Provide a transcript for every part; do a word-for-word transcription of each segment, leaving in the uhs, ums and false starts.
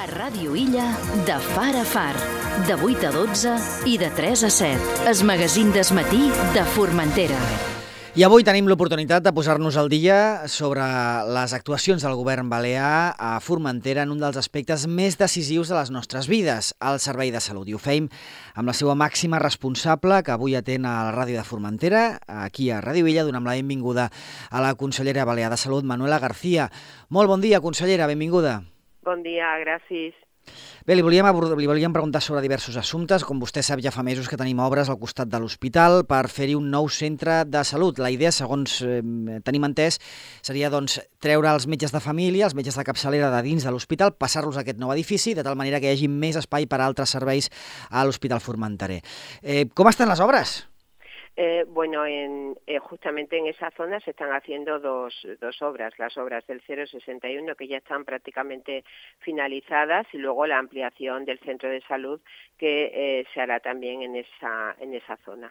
A Ràdio Illa, de far a far, de vuit a dotze i de tres a set. El magazín d'Es Matí de Formentera. I avui tenim l'oportunitat de posar-nos al dia sobre les actuacions del govern balear a Formentera en un dels aspectes més decisius de les nostres vides, el servei de salut. I ho feim amb la seva màxima responsable, que avui atén a la ràdio de Formentera, aquí a Ràdio Illa. Donem la benvinguda a la consellera balear de Salut, Manuela García. Molt bon dia, consellera, benvinguda. Bon dia, gràcies. Bé, li volíem, li volíem preguntar sobre diversos assumptes. Com vostè sap, ja fa mesos que tenim obres al costat de l'hospital per fer-hi un nou centre de salut. La idea, segons eh, tenim entès, seria doncs, treure els metges de família, els metges de capçalera de dins de l'hospital, passar-los a aquest nou edifici, de tal manera que hi hagi més espai per a altres serveis a l'Hospital Formenterer. Eh, com estan les obres? Eh, bueno, en, eh, justamente en esa zona se están haciendo dos, dos obras, las obras del cero sesenta y uno que ya están prácticamente finalizadas y luego la ampliación del centro de salud que eh, se hará también en esa, en esa zona.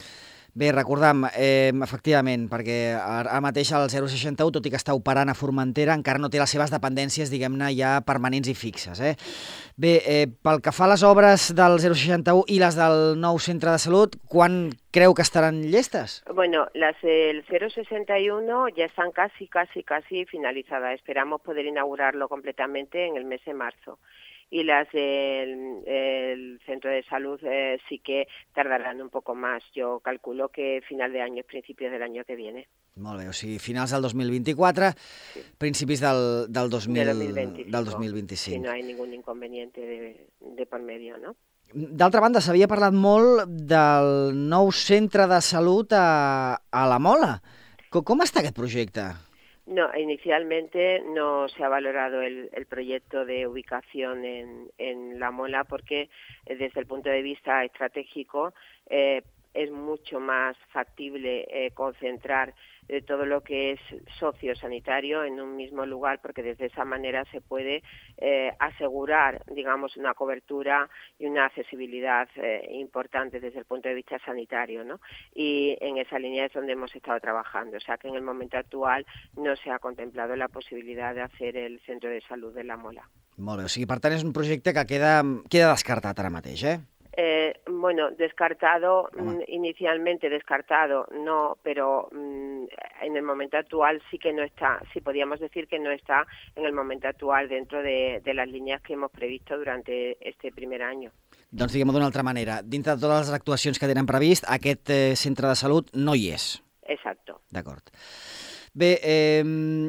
Bé, recordam, eh, efectivament, perquè ara mateix el zero seixanta u, tot i que està operant a Formentera, encara no té les seves dependències, diguem-ne, ja permanents i fixes. Eh? Bé, eh, pel que fa a les obres del zero seixanta u i les del nou centre de salut, quan creu que estaran llestes? Bueno, las del cero sesenta y uno ya están casi, casi, casi finalizadas. Esperamos poder inaugurarlo completamente en el mes de marzo. Y las del el centro de salud eh, sí que tardarán un poco más. Yo calculo que final de año, principios del año que viene. Molt bé, o sigui, finals del dos mil vint-i-quatre, sí. Principis del, del, dos mil, del dos mil vint-i-cinc. Sí, no hay ningún inconveniente de, de por medio, ¿no? D'altra banda, s'havia parlat molt del nou centre de salut a, a la Mola. Com, com està aquest projecte? No, inicialmente no se ha valorado el, el proyecto de ubicación en, en La Mola porque eh, desde el punto de vista estratégico eh, es mucho más factible eh, concentrar eh, todo lo que es sociosanitario en un mismo lugar, porque desde esa manera se puede eh, asegurar, digamos, una cobertura y una accesibilidad eh, importante desde el punto de vista sanitario, ¿no? Y en esa línea es donde hemos estado trabajando, o sea que en el momento actual no se ha contemplado la posibilidad de hacer el centro de salud de La Mola. Molt bé, o sigui, per tant és un projecte que queda, queda descartat ara mateix, eh? Eh, bueno, descartado, mm, inicialmente descartado, no, pero mm, en el momento actual sí que no está, sí podríamos decir que no está en el momento actual dentro de, de las líneas que hemos previsto durante este primer año. Doncs diguem-ho d'una altra manera, dintre de totes les actuacions que tenen previst, aquest eh, centre de salut no hi és. Exacto. D'acord. Bé, eh,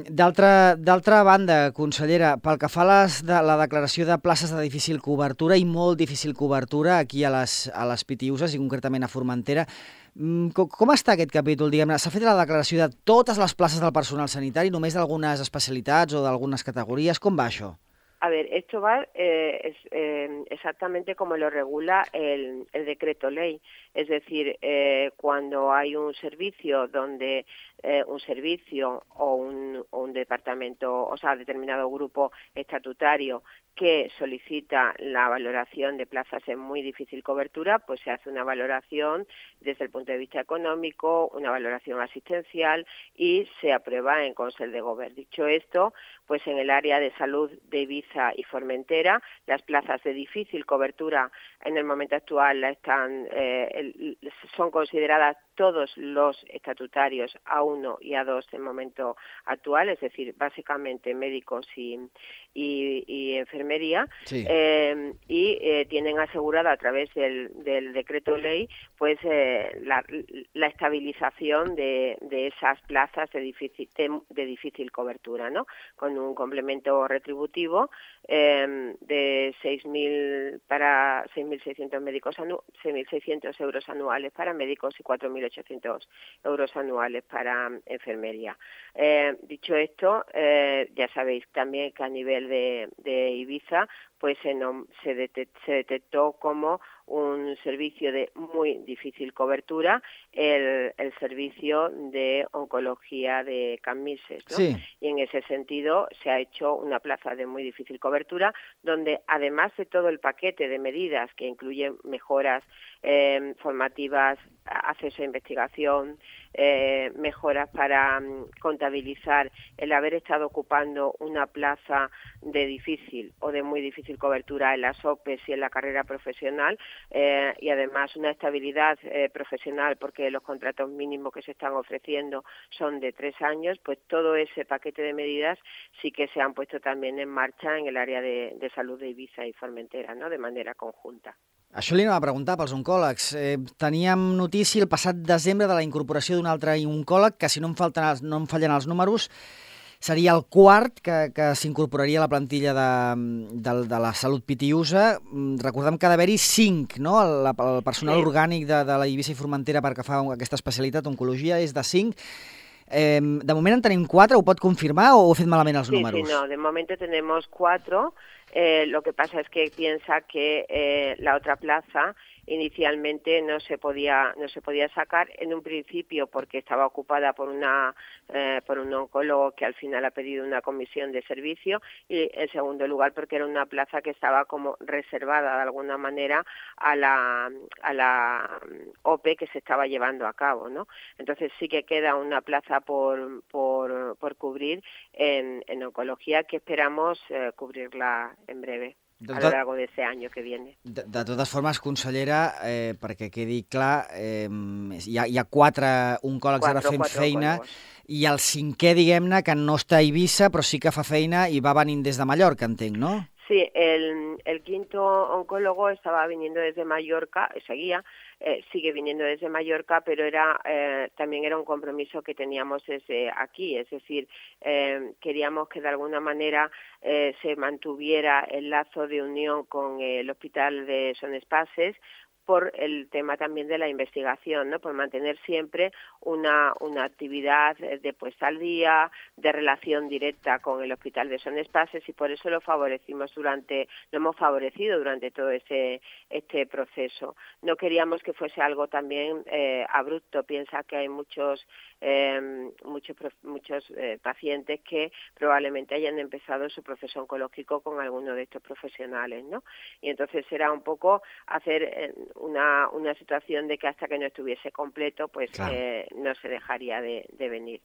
d'altra banda, consellera, pel que fa a les, de, la declaració de places de difícil cobertura i molt difícil cobertura aquí a les, a les Pitiüses i concretament a Formentera, com, com està aquest capítol? Diguem-ne, s'ha fet la declaració de totes les places del personal sanitari, només d'algunes especialitats o d'algunes categories? Com va això? A ver, esto va eh, es, eh, exactamente como lo regula el, el decreto ley. Es decir, eh, cuando hay un servicio donde eh, un servicio o un, o un departamento, o sea, determinado grupo estatutario que solicita la valoración de plazas en muy difícil cobertura, pues se hace una valoración desde el punto de vista económico, una valoración asistencial y se aprueba en Consell de Govern. Dicho esto, pues en el área de salud de Ibiza y Formentera, las plazas de difícil cobertura en el momento actual la están, eh, el, son consideradas todos los estatutarios A uno y A dos en momento actual, es decir, básicamente médicos y, y, y enfermería, sí. eh, y eh, tienen asegurada a través del, del decreto ley pues eh, la, la estabilización de, de esas plazas de difícil, de, de difícil cobertura, ¿no? Con un complemento retributivo eh, de seis mil para seis mil seiscientos médicos anu, seis mil seiscientos euros anuales para médicos y cuatro mil ochocientos euros anuales para enfermería. Eh, dicho esto, eh, ya sabéis también que a nivel de, de Ibiza pues se, no, se, detect, se detectó como un servicio de muy difícil cobertura, el, el servicio de oncología de Cammises, ¿no? Sí. Y en ese sentido se ha hecho una plaza de muy difícil cobertura, donde además de todo el paquete de medidas que incluyen mejoras eh, formativas, acceso a investigación, eh, mejoras para um, contabilizar el haber estado ocupando una plaza de difícil o de muy difícil cobertura en las O P E s y en la carrera profesional, eh, y además una estabilidad eh, profesional porque los contratos mínimos que se están ofreciendo son de tres años, pues todo ese paquete de medidas sí que se han puesto también en marcha en el área de, de salud de Ibiza y Formentera, ¿no?, de manera conjunta. Això li anava a preguntar pels oncòlegs. Eh, teníem notícia el passat desembre de la incorporació d'un altre oncòleg, que si no em, falten els, no em fallen els números, seria el quart que, que s'incorporaria a la plantilla de, de, de la Salut Pitiusa. Recordem que ha d'haver-hi cinc, no? El, el personal sí. orgànic de, de la Eivissa i Formentera per que fa aquesta especialitat, oncologia, és de cinc. Eh, de moment en tenim quatre, ho pot confirmar o he fet malament els sí, números? Sí, no, de momento tenemos cuatro. Eh, lo que pasa es que piensa que eh, la otra plaza inicialmente no se podía no se podía sacar en un principio porque estaba ocupada por una eh, por un oncólogo que al final ha pedido una comisión de servicio, y en segundo lugar porque era una plaza que estaba como reservada de alguna manera a la a la O P E que se estaba llevando a cabo, ¿no? Entonces sí que queda una plaza por por, por cubrir en, en oncología, que esperamos eh, cubrirla en breve, de, a lo largo de ese año que viene. De, de totes formes, consellera, eh, perquè quedi clar, eh, hi, ha, hi ha quatre oncòlegs quatre, ara fent feina, oncòlegos. I el cinquè, diguem-ne, que no està a Eivissa, però sí que fa feina i va venint des de Mallorca, entenc, no? Sí, el, el quinto oncólogo estaba viniendo desde Mallorca, seguía, eh, sigue viniendo desde Mallorca, pero era eh, también era un compromiso que teníamos desde aquí, es decir, eh, queríamos que de alguna manera eh, se mantuviera el lazo de unión con el Hospital de Son Espases, por el tema también de la investigación, ¿no? Por mantener siempre una, una actividad de puesta al día, de relación directa con el Hospital de Son Espases, y por eso lo favorecimos durante, lo hemos favorecido durante todo ese este proceso. No queríamos que fuese algo también eh, abrupto. Piensa que hay muchos eh, muchos muchos eh, pacientes que probablemente hayan empezado su proceso oncológico con alguno de estos profesionales, ¿no? Y entonces era un poco hacer eh, Una, una situación de que hasta que no estuviese completo, pues eh, no se dejaria de, de venir.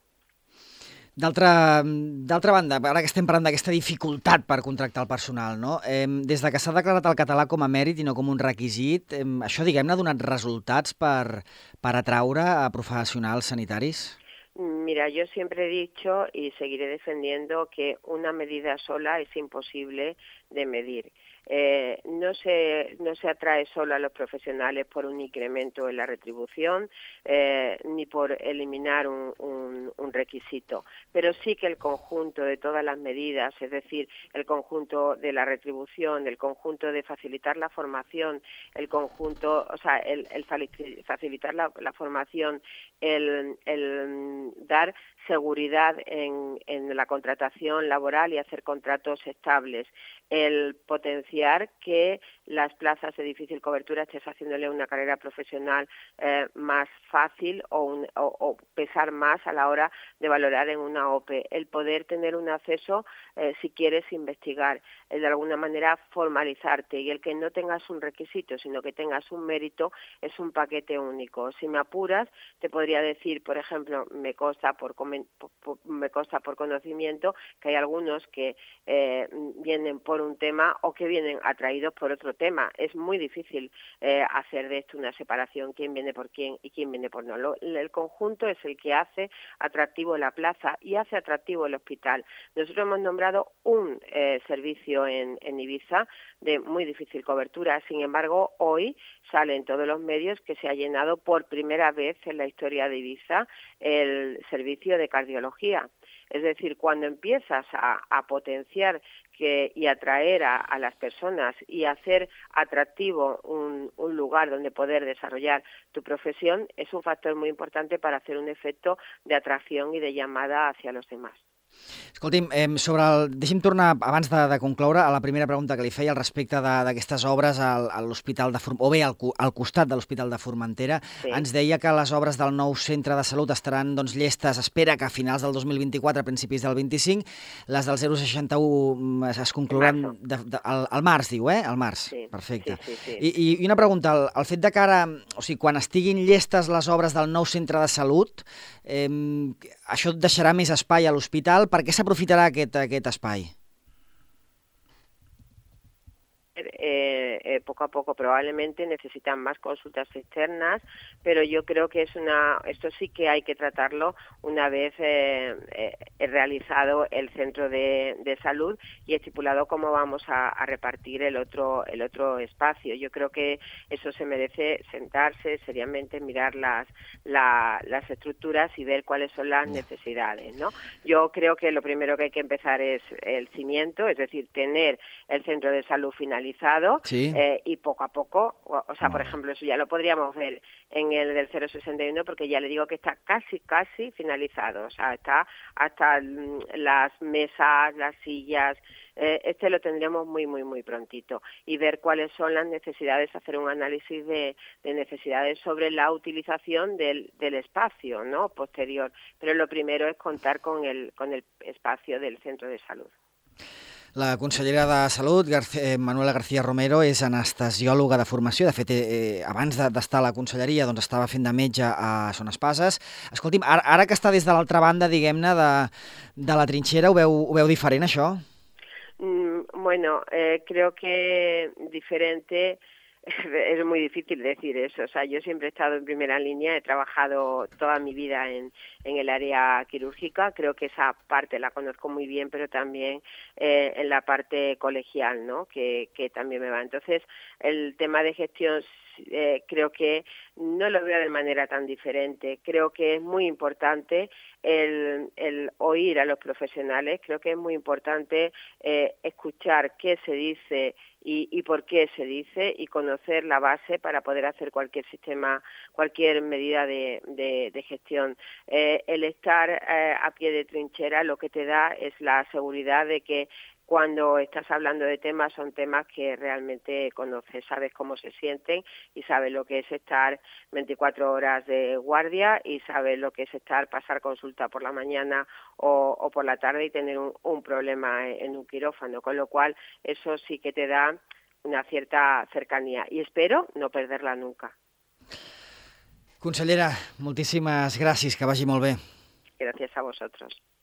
D'altra banda, ara que estem parlant d'aquesta dificultat per contractar el personal, no? Eh, des de que s'ha declarat el català com a mèrit i no com un requisit, eh, això, diguem-ne, ha donat resultats per, per atraure a professionals sanitaris? Mira, yo siempre he dicho y seguiré defendiendo que una medida sola es imposible de medir. Eh, no se no se atrae solo a los profesionales por un incremento en la retribución eh, ni por eliminar un, un, un requisito, pero sí que el conjunto de todas las medidas, es decir, el conjunto de la retribución, el conjunto de facilitar la formación, el conjunto, o sea, el, el facilitar la, la formación, el, el dar seguridad en, en la contratación laboral y hacer contratos estables, el potenciar que las plazas de difícil cobertura estés haciéndole una carrera profesional eh, más fácil o, un, o, o pesar más a la hora de valorar en una O P E, el poder tener un acceso eh, si quieres investigar, el de alguna manera formalizarte, y el que no tengas un requisito sino que tengas un mérito es un paquete único. Si me apuras, te podría decir, por ejemplo, me consta por, por, me consta por conocimiento que hay algunos que eh, vienen por un tema o que vienen atraídos por otro tema. Es muy difícil eh, hacer de esto una separación, quién viene por quién y quién viene por no. Lo, el conjunto es el que hace atractivo la plaza y hace atractivo el hospital. Nosotros hemos nombrado un eh, servicio en, en Ibiza de muy difícil cobertura. Sin embargo, hoy sale en todos los medios que se ha llenado por primera vez en la historia de Ibiza el servicio de cardiología. Es decir, cuando empiezas a, a potenciar que, y atraer a, a las personas y hacer atractivo un, un lugar donde poder desarrollar tu profesión, es un factor muy importante para hacer un efecto de atracción y de llamada hacia los demás. Escolti'm, eh, sobre el... deixi'm tornar, abans de, de concloure, a la primera pregunta que li feia al respecte d'aquestes obres al, a l'Hospital de Formentera, o bé al, al costat de l'Hospital de Formentera. Sí. Ens deia que les obres del nou centre de salut estaran doncs, llestes, espera que a finals del dos mil vint-i-quatre, a principis del vint-i-cinc, les del zero coma seixanta-u es conclouran de, de, al, al març, diu, eh? Al març. Sí. Perfecte. Sí, sí, sí. I, I una pregunta, el, el fet de que ara, o sigui, quan estiguin llestes les obres del nou centre de salut, eh, això deixarà més espai a l'hospital. Per què s'aprofitarà aquest, aquest espai? Eh, eh, poco a poco probablemente necesitan más consultas externas, pero yo creo que es una, esto sí que hay que tratarlo una vez eh, eh, realizado el centro de, de salud y estipulado cómo vamos a, a repartir el otro, el otro espacio. Yo creo que eso se merece sentarse seriamente, mirar las, la, las estructuras y ver cuáles son las necesidades, ¿no? Yo creo que lo primero que hay que empezar es el cimiento, es decir, tener el centro de salud finalizado. Sí. Eh, y poco a poco, o, o sea, por ejemplo, eso ya lo podríamos ver en el del cero coma sesenta y uno, porque ya le digo que está casi, casi finalizado, o sea, está hasta las mesas, las sillas, eh, este lo tendremos muy, muy, muy prontito, y ver cuáles son las necesidades, hacer un análisis de, de necesidades sobre la utilización del, del espacio, ¿no?, posterior, pero lo primero es contar con el, con el espacio del centro de salud. La consellera de Salut, García, Manuela García Romero, és anestesiòloga de formació. De fet, eh, abans d'estar a la conselleria, doncs estava fent de metge a Son Espases. Escolti'm, ara, ara que està des de l'altra banda, diguem-ne, de, de la trinxera, ho veu, ho veu diferent, això? Mm, bueno, eh, creo que diferente... Es muy difícil decir eso, o sea, yo siempre he estado en primera línea, he trabajado toda mi vida en, en el área quirúrgica, creo que esa parte la conozco muy bien, pero también eh, en la parte colegial, ¿no?, que, que también me va. Entonces, el tema de gestión eh, creo que no lo veo de manera tan diferente, creo que es muy importante el, el oír a los profesionales, creo que es muy importante eh, escuchar qué se dice y, y por qué se dice y conocer la base para poder hacer cualquier sistema, cualquier medida de, de, de gestión. Eh, el estar eh, a pie de trinchera lo que te da es la seguridad de que cuando estás hablando de temas son temas que realmente conoces, sabes cómo se sienten y sabes lo que es estar veinticuatro horas de guardia y sabes lo que es estar, pasar consulta por la mañana o, o por la tarde y tener un, un problema en un quirófano, con lo cual eso sí que te da una cierta cercanía y espero no perderla nunca. Consellera, moltíssimes gràcies, que vagi molt bé. Gràcies a vosotros.